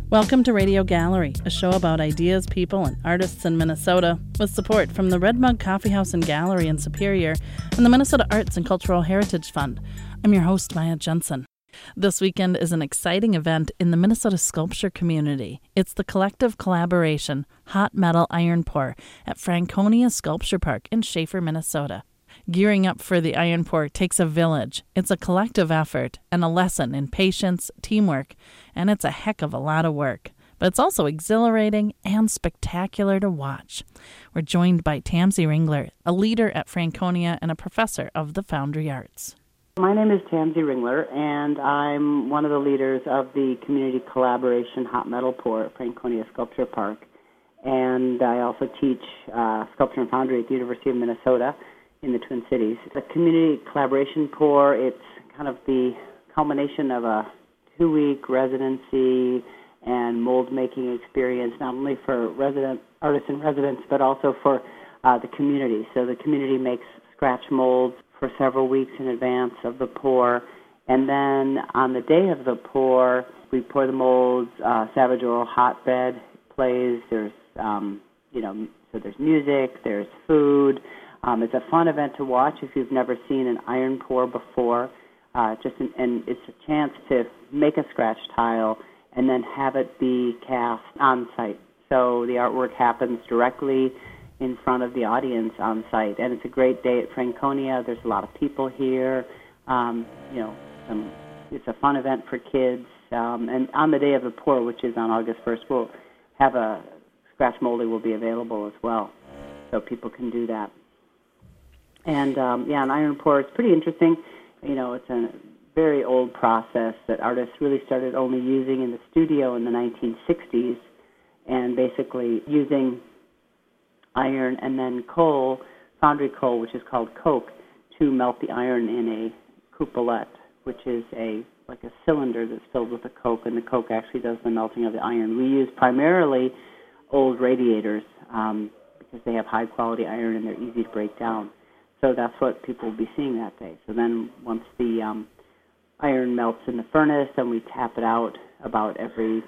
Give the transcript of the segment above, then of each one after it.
Welcome to Radio Gallery, a show about ideas, people, and artists in Minnesota, with support from the Red Mug Coffee House and Gallery in Superior and the Minnesota Arts and Cultural Heritage Fund. I'm your host, Maya Jensen. This weekend is an exciting event in the Minnesota sculpture community. It's the collective collaboration Hot Metal Iron Pour at Franconia Sculpture Park in Schaefer, Minnesota. Gearing up for the iron pour takes a village. It's a collective effort and a lesson in patience, teamwork, and it's a heck of a lot of work. But it's also exhilarating and spectacular to watch. We're joined by Tamsy Ringler, a leader at Franconia and a professor of the Foundry Arts. My name is Tamsy Ringler, and I'm one of the leaders of the community collaboration Hot Metal Pour at Franconia Sculpture Park. And I also teach sculpture and foundry at the University of Minnesota in the Twin Cities. The community collaboration pour, it's kind of the culmination of a 2-week residency and mold-making experience, not only for artists and residents, but also for the community. So the community makes scratch molds for several weeks in advance of the pour, and then on the day of the pour, we pour the molds. Savage Oral Hotbed plays. There's, so there's music, there's food. It's a fun event to watch if you've never seen an iron pour before. And it's a chance to make a scratch tile and then have it be cast on site. So the artwork happens directly in front of the audience on site, and it's a great day at Franconia. There's a lot of people here. It's a fun event for kids. And on the day of the pour, which is on August 1st, we'll have a scratch molding will be available as well, so people can do that. And, an iron pour is pretty interesting. It's a very old process that artists really started only using in the studio in the 1960s, and basically using iron and then coal, foundry coal, which is called coke, to melt the iron in a coupolette, which is like a cylinder that's filled with the coke, and the coke actually does the melting of the iron. We use primarily old radiators because they have high-quality iron and they're easy to break down. So that's what people will be seeing that day. So then once the iron melts in the furnace, then we tap it out about every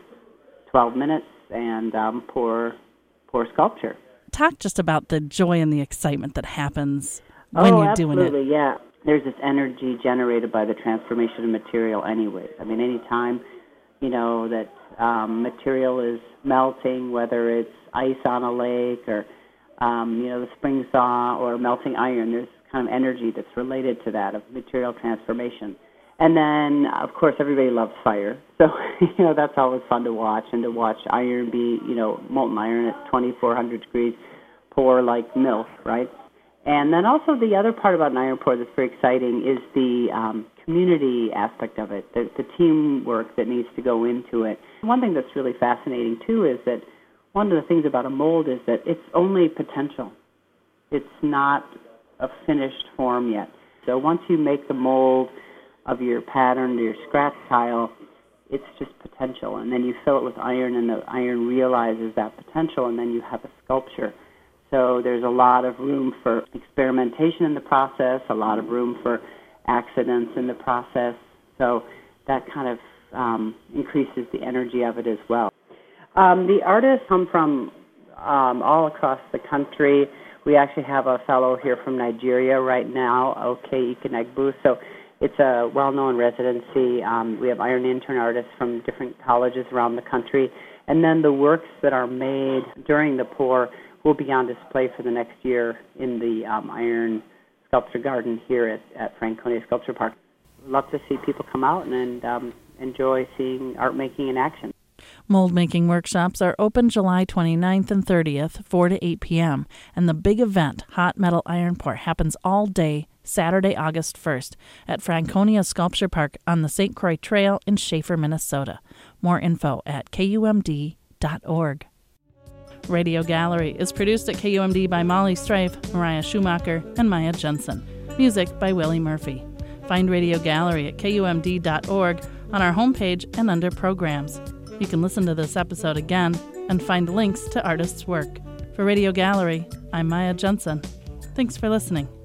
12 minutes and pour sculpture. Talk just about the joy and the excitement that happens when you're doing it. Oh, absolutely, yeah. There's this energy generated by the transformation of material anyways. I mean, any time, that material is melting, whether it's ice on a lake or the spring thaw or melting iron, there's kind of energy that's related to that, of material transformation. And then, of course, everybody loves fire. So, that's always fun to watch, and to watch iron be, molten iron at 2,400 degrees pour like milk, right? And then also the other part about an iron pour that's very exciting is the community aspect of it, the teamwork that needs to go into it. One thing that's really fascinating, too, is that one of the things about a mold is that it's only potential. It's not a finished form yet. So once you make the mold of your pattern or your scratch tile, it's just potential. And then you fill it with iron, and the iron realizes that potential, and then you have a sculpture. So there's a lot of room for experimentation in the process, a lot of room for accidents in the process. So that kind of increases the energy of it as well. The artists come from all across the country. We actually have a fellow here from Nigeria right now, Oke Ikenegbu. So it's a well-known residency. We have iron intern artists from different colleges around the country. And then the works that are made during the pour will be on display for the next year in the Iron Sculpture Garden here at Franconia Sculpture Park. Love to see people come out and enjoy seeing art making in action. Mold-making workshops are open July 29th and 30th, 4 to 8 p.m., and the big event, Hot Metal Iron Pour, happens all day Saturday, August 1st, at Franconia Sculpture Park on the St. Croix Trail in Schaefer, Minnesota. More info at kumd.org. Radio Gallery is produced at KUMD by Molly Strife, Mariah Schumacher, and Maya Jensen. Music by Willie Murphy. Find Radio Gallery at kumd.org on our homepage and under Programs. You can listen to this episode again and find links to artists' work. For Radio Gallery, I'm Maya Jensen. Thanks for listening.